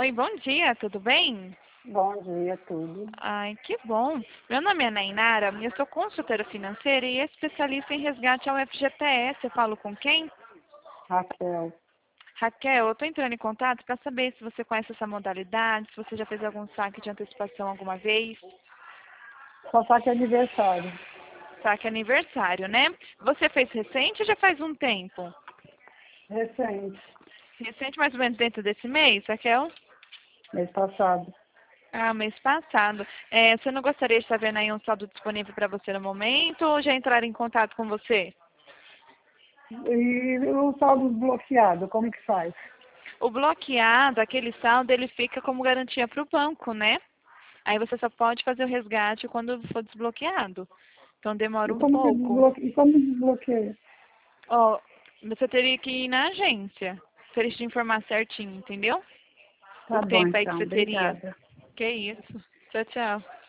Oi, bom dia, tudo bem? Bom dia, tudo. Ai, que bom. Meu nome é Nainara, eu sou consultora financeira e especialista em resgate ao FGTS. Eu falo com quem? Raquel. Raquel, eu estou entrando em contato para saber se você conhece essa modalidade, se você já fez algum saque de antecipação alguma vez. Só saque aniversário. Saque aniversário, né? Você fez recente ou já faz um tempo? Recente, Recente, mais ou menos dentro desse mês, Raquel? mês passado. Ah, mês passado. Você não gostaria de estar vendo aí um saldo disponível para você no momento ou já entrar em contato com você? E o saldo desbloqueado, como que faz? O bloqueado, aquele saldo, ele fica como garantia para o banco, né? Aí você só pode fazer o resgate quando for desbloqueado. Então demora E um como que pouco. desbloqueia? E como desbloqueia? Ó, você teria que ir na agência, para eles te informar certinho, entendeu? O Tá bom, tempo aí que então. você teria. Obrigada. Que isso. Tchau, tchau.